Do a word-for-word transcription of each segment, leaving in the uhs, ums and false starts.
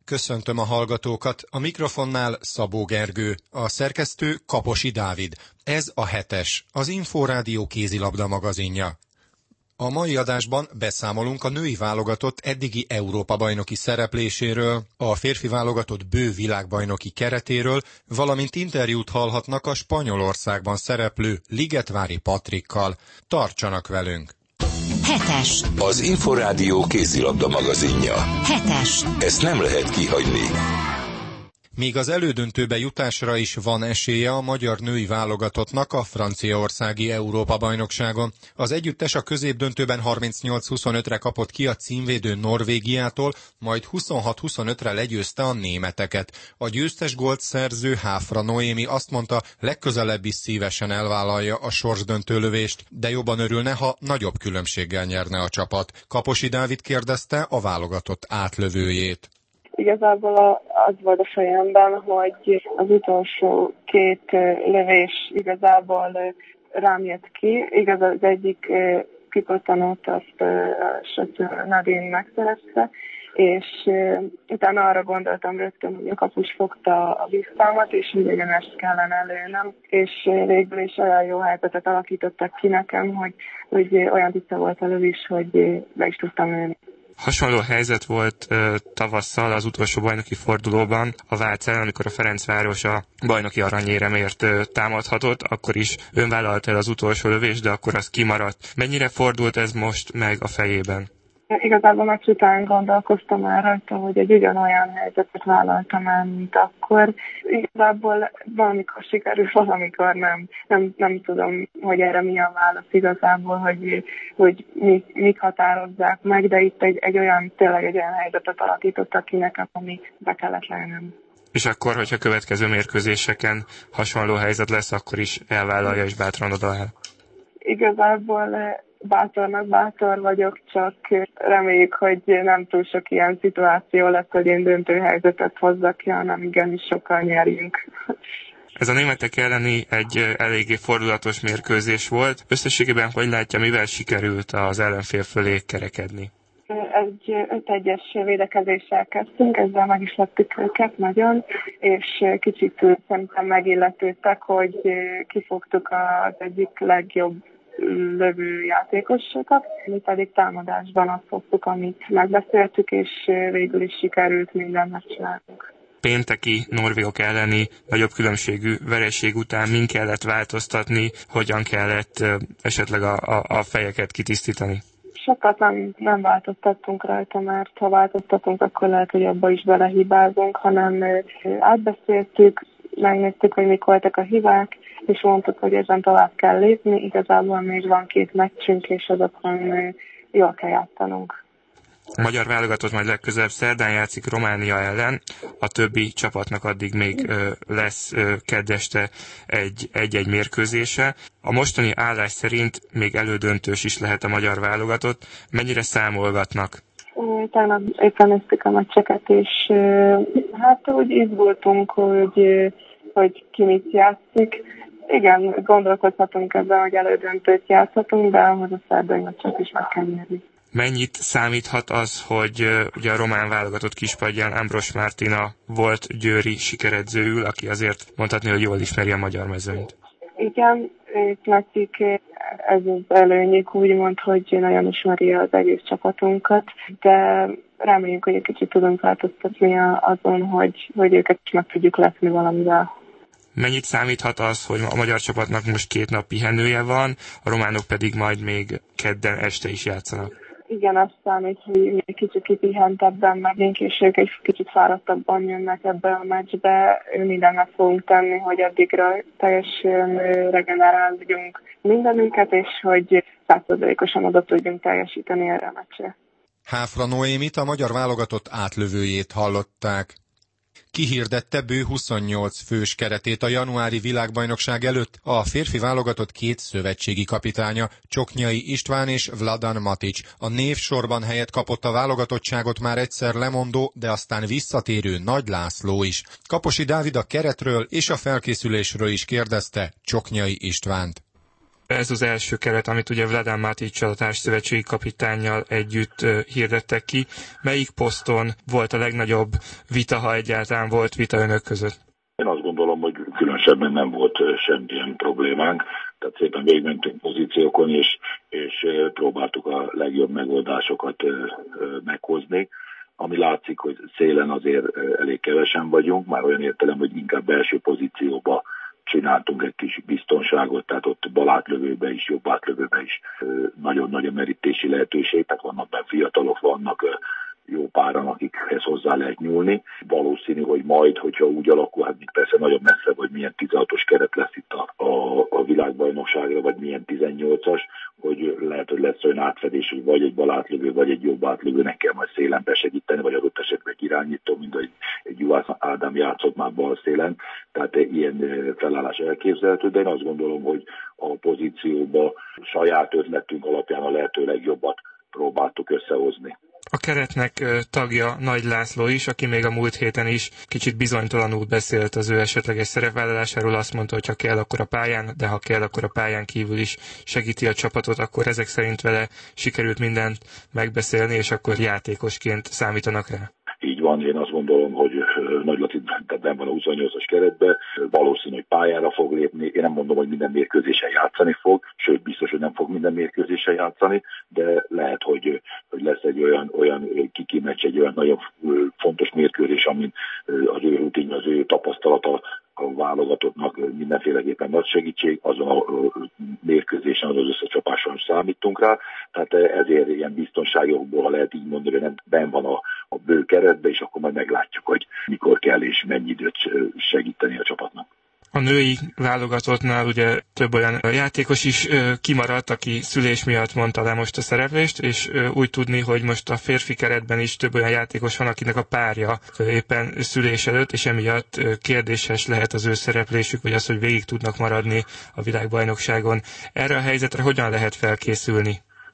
Köszöntöm a hallgatókat, a mikrofonnál Szabó Gergő, a szerkesztő Kaposi Dávid. Ez a hetes, az Inforádió kézilabda magazinja. A mai adásban beszámolunk a női válogatott eddigi Európa-bajnoki szerepléséről, a férfi válogatott bő világbajnoki keretéről, valamint interjút hallhatnak a Spanyolországban szereplő Ligetvári Patrikkal. Tartsanak velünk! Hetes. Az Inforádió kézilabda magazinja. Hetes. Ezt nem lehet kihagyni. Míg az elődöntőbe jutásra is van esélye a magyar női válogatottnak a franciaországi Európa-bajnokságon. Az együttes a középdöntőben harmincnyolc huszonötre kapott ki a címvédő Norvégiától, majd huszonhat huszonötre legyőzte a németeket. A győztes gólt szerző Háfra Noémi azt mondta, legközelebb is szívesen elvállalja a sorsdöntő lövést, de jobban örülne, ha nagyobb különbséggel nyerne a csapat. Kaposi Dávid kérdezte a válogatott átlövőjét. Igazából az volt a fejemben, hogy az utolsó két lövés igazából rám jött ki. Igaz, az egyik kipattanót azt Sötő Nadine megszerezte, és utána arra gondoltam rögtön, hogy a kapus fogta a visszalmat, és idegen ezt kellene lőnem, és végül is olyan jó helyzetet alakítottak ki nekem, hogy, hogy olyan tiszta volt a lövés, hogy be is tudtam lőni. Hasonló helyzet volt uh, tavasszal az utolsó bajnoki fordulóban a Vác ellen, amikor a Ferencváros a bajnoki aranyéremért uh, támadhatott, akkor is ön vállalta el az utolsó lövést, de akkor az kimaradt. Mennyire fordult ez most meg a fejében? Igazából meg után gondolkoztam már rajta, hogy egy ugyanolyan helyzetet vállaltam el, mint akkor. Igazából valamikor sikerül, valamikor nem. Nem, nem tudom, hogy erre mi a válasz igazából, hogy, hogy mi, mik határozzák meg, de itt egy, egy olyan, tényleg egy olyan helyzetet alakítottak ki nekem, ami be kellett lennem. És akkor, hogyha következő mérkőzéseken hasonló helyzet lesz, akkor is elvállalja és bátran odaáll? Igazából bátornak bátor vagyok, csak reméljük, hogy nem túl sok ilyen szituáció lesz, hogy én döntő helyzetet hozzak ki, hanem igenis sokkal nyerjünk. Ez a németek elleni egy eléggé fordulatos mérkőzés volt. Összességében hogy látja, mivel sikerült az ellenfél fölé kerekedni? Egy öt egyes védekezéssel kezdtünk, ezzel meg is lettük őket nagyon, és kicsit szerintem megilletődtek, hogy kifogtuk az egyik legjobb lövő játékosokat, mi pedig támadásban azt fogtuk, amit megbeszéltük, és végül is sikerült mindent megcsinálnunk. Pénteki norvégok elleni nagyobb különbségű vereség után min kellett változtatni, hogyan kellett esetleg a, a, a fejeket kitisztítani? Sokat nem, nem változtattunk rajta, mert ha változtatunk, akkor lehet, hogy abba is belehibázunk, hanem átbeszéltük, megnéztük, hogy mik voltak a hibák, és mondtuk, hogy ezen tovább kell lépni. Igazából még van két meccsünk, és azokon jól kell játszanunk. A magyar válogatott majd legközelebb szerdán játszik Románia ellen, a többi csapatnak addig még ö, lesz ö, kedd este egy, egy-egy mérkőzése. A mostani állás szerint még elődöntős is lehet a magyar válogatott. Mennyire számolgatnak? Tegnap éppen néztük a meccseket, és hát úgy izgultunk, hogy, hogy ki mit játszik. Igen, gondolkozhatunk ebben, hogy elődöntőt játszhatunk, de ahhoz a szerdai meccset is meg kell nyerni. Mennyit számíthat az, hogy uh, ugye a román válogatott kispadján Ambros Martina volt győri sikeredzőül, aki azért mondhatni, hogy jól ismeri a magyar mezőnyt? Igen, itt látszik ez az előnyük, úgymond, hogy nagyon ismeri az egész csapatunkat, de reméljük, hogy egy kicsit tudunk változtatni azon, hogy, hogy őket is meg tudjuk lepni valamivel. Mennyit számíthat az, hogy a magyar csapatnak most két nap pihenője van, a románok pedig majd még kedden este is játszanak? Igen, azt számít, hogy mi kicsit kipihentebben megyünk, és ők egy kicsit fáradtabban jönnek ebbe a meccsbe. Mindent meg fogunk tenni, hogy addigra teljesen regenerálódjunk mindenünket, és hogy száz százalékosan oda tudjunk teljesíteni erre a meccsre. Háfra Noémit, a magyar válogatott átlövőjét hallották. Kihirdette bő huszonnyolc fős keretét a januári világbajnokság előtt a férfi válogatott két szövetségi kapitánya, Csoknyai István és Vladan Matics. A névsorban helyet kapott a válogatottságot már egyszer lemondó, de aztán visszatérő Nagy László is. Kaposi Dávid a keretről és a felkészülésről is kérdezte Csoknyai Istvánt. Ez az első keret, amit ugye Vladan Matić-sal, a társszövetségi kapitánnyal együtt hirdettek ki. Melyik poszton volt a legnagyobb vita, ha egyáltalán volt vita önök között? Én azt gondolom, hogy különösebben nem volt semmilyen problémánk, tehát szépen végigmentünk pozíciókon, és, és próbáltuk a legjobb megoldásokat meghozni. Ami látszik, hogy szélen azért elég kevesen vagyunk, már olyan értelem, hogy inkább belső pozícióba csináltunk egy kis biztonságot, tehát ott balátlövőbe is, jobb átlövőbe is nagyon nagy a merítési lehetőség, tehát vannak benne fiatalok, vannak jó páran, akikhez hozzá lehet nyúlni. Valószínű, hogy majd, hogyha úgy alakul, hát még persze nagyon messze, hogy milyen tizenhatos keret lesz itt a, a, a világbajnokságra, vagy milyen tizennyolcas, hogy lehet, hogy lesz olyan átfedés, hogy vagy egy balátlövő, vagy egy jobb átlövőnek kell majd szélen besegíteni, vagy adott esetben egy irányító, mint egy, egy Juhász Ádám játszott már bal szélen. Tehát ilyen felállás elképzelhető, de én azt gondolom, hogy a pozícióba saját ötletünk alapján a lehető legjobbat próbáltuk összehozni. A keretnek tagja Nagy László is, aki még a múlt héten is kicsit bizonytalanul beszélt az ő esetleges szerepvállalásáról, azt mondta, hogy ha kell, akkor a pályán, de ha kell, akkor a pályán kívül is segíti a csapatot, akkor ezek szerint vele sikerült mindent megbeszélni, és akkor játékosként számítanak rá. Így van, én azt gondolom, hogy Nagy Laci benn van a huszonnyolcas keretben, valószínű, hogy pályára fog lépni. Én nem mondom, hogy minden mérkőzésen játszani fog, sőt, biztos, hogy nem fog minden mérkőzésen játszani, de lehet, hogy, hogy lesz egy olyan, olyan kiki meccs, egy olyan nagyon fontos mérkőzés, amin az ő rutin, az ő tapasztalata a válogatottnak mindenféleképpen nagy segítség, azon a mérkőzésen, az összecsapáson számítunk rá, tehát ezért ilyen biztonságokból, ha lehet így mondani, nem benn van a, a bő keretbe, és akkor majd meglátjuk, hogy mikor kell és mennyi időt segíteni a csapatnak. A női válogatottnál ugye több olyan játékos is kimaradt, aki szülés miatt mondta le most a szereplést, és úgy tudni, hogy most a férfi keretben is több olyan játékos van, akinek a párja éppen szülés előtt, és emiatt kérdéses lehet az ő szereplésük, vagy az, hogy végig tudnak maradni a világbajnokságon. Erre a helyzetre hogyan lehet felkészülni?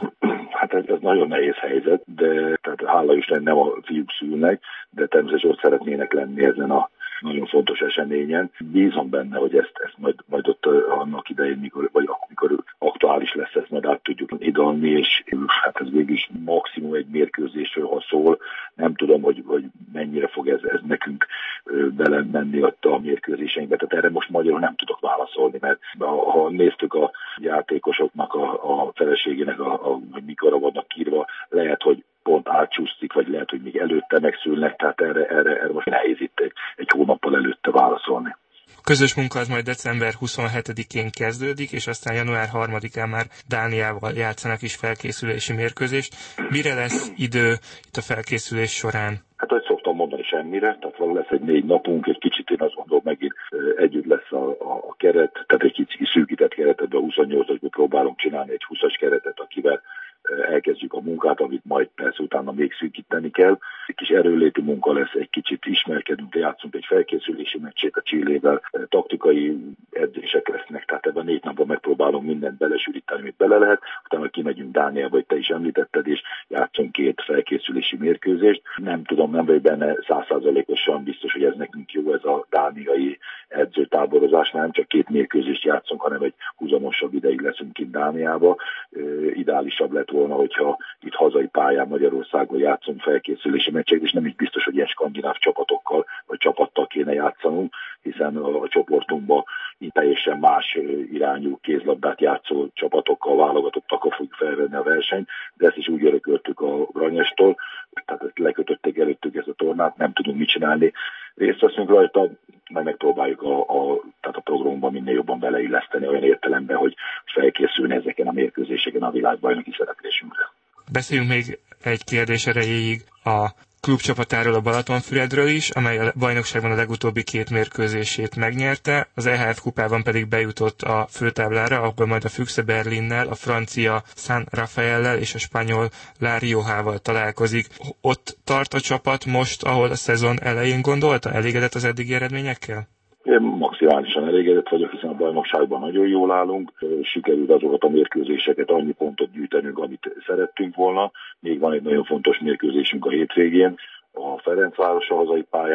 Hát ez, ez nagyon nehéz helyzet, de tehát hála Isten nem a fiúk szülnek, de természetesen ott szeretnének lenni ezen a nagyon fontos eseményen. Bízom benne, hogy ezt, ezt majd, majd ott annak idején, mikor, vagy amikor aktuális lesz, ezt majd át tudjuk hidalni, és hát ez végülis maximum egy mérkőzésről, ha szól. Nem tudom, hogy, hogy mennyire fog ez, ez nekünk bele menni ott a mérkőzéseinkbe. Tehát erre most magyarul nem tudok válaszolni, mert ha néztük a játékosoknak, a, a feleségének, a, a, hogy mikorra vannak írva, lehet, hogy pont átcsúszik, vagy lehet, hogy még előtte megszülnek, tehát erre, erre, erre most nehéz itt egy, egy hónappal előtte válaszolni. A közös munka az majd december huszonhetedikén kezdődik, és aztán január harmadikán már Dániával játszanak is felkészülési mérkőzést. Mire lesz idő itt a felkészülés során? Hát, hogy szoktam mondani, semmire, tehát valami lesz egy négy napunk, egy kicsit én azt gondolom, megint együtt lesz a, a, a keret, tehát egy kicsit szűkített keretet, a huszonnyolcasból próbálunk csinálni egy húszas keretet, akivel elkezdjük a munkát, amit majd persze utána még szűkíteni kell. Egy kis erőléti munka lesz, egy kicsit ismerkedünk, játszunk egy felkészülési meccsét a Chilével, taktikai edzések lesznek, tehát ebben a négy napban megpróbálunk mindent belesűríteni, amit bele lehet, utána kimegyünk Dániába, hogy te is említetted, és játszunk két felkészülési mérkőzést. Nem tudom, nem vagy benne száz százalékosan biztos, hogy ez nekünk jó, ez a dániai edzőtáborozás, nem csak két mérkőzést játszunk, hanem egy húzamosabb ideig leszünk itt Dániába. Ideálisabb lett volna, hogyha itt hazai pályán Magyarországon játszunk felkészülési meccseket, és nem is biztos, hogy ilyen skandináv csapatokkal vagy csapattal kéne játszanunk, hiszen a, a csoportunkban itt teljesen más irányú kézlabdát játszó csapatokkal, válogatottakkal fogjuk felvenni a versenyt, de ezt is úgy örököltük a Branyestól, tehát ezt lekötötték előttük ezt a tornát, nem tudunk mit csinálni. Részt veszünk rajta, meg megpróbáljuk a, a, tehát a programban minél jobban beleilleszteni olyan értelemben, hogy felkészülni ezeken a mérkőzéseken a világbajnoki szereplésünkre. Beszéljünk még egy kérdés erejéig a klubcsapatáról, a Balatonfüredről is, amely a bajnokságban a legutóbbi két mérkőzését megnyerte, az é há ef kupában pedig bejutott a főtáblára, ahol majd a Füchse Berlinnel, a francia San Rafaellel és a spanyol La Riojával találkozik. Ott tart a csapat most, ahol a szezon elején gondolta? Elégedett az eddigi eredményekkel? Én maximálisan elégedett vagyok, hiszen a bajnokságban nagyon jól állunk. Sikerült azokat a mérkőzéseket, annyi pontot gyűjtenünk, amit szerettünk volna. Még van egy nagyon fontos mérkőzésünk a hétvégén, a Ferencváros a hazai pályán,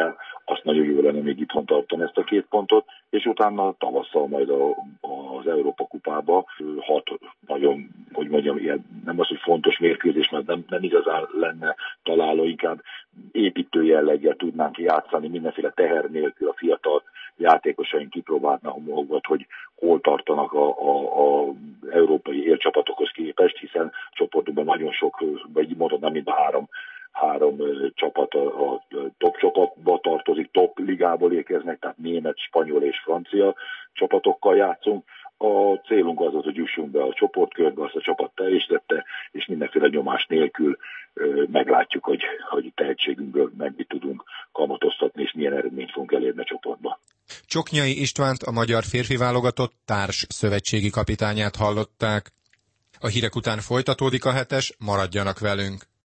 azt nagyon jó lenne még itthon tartani ezt a két pontot, és utána tavasszal majd a, az Európa kupába hat nagyon, hogy mondjam, ilyen, nem az, hogy fontos mérkőzés, mert nem, nem igazán lenne találó, inkább építő jelleggel tudnánk játszani, mindenféle teher nélkül a fiatal játékosaink kipróbálnak magukat, hogy hol tartanak a, a, a európai élcsapatokhoz képest, hiszen csoportokban nagyon sok, vagy mondod, nem mind a három három csapat a, a top csapatba tartozik, top ligából érkeznek, tehát német, spanyol és francia csapatokkal játszunk. A célunk az az, hogy jussunk be a csoportkörbe, azt a csapat teljesítette, és mindenféle nyomás nélkül ö, meglátjuk, hogy, hogy tehetségünkből meg mit tudunk kamatoztatni, és milyen eredményt fogunk elérni a csoportba. Csoknyai Istvánt, a magyar férfi válogatott társ szövetségi kapitányát hallották. A hírek után folytatódik a hetes, maradjanak velünk!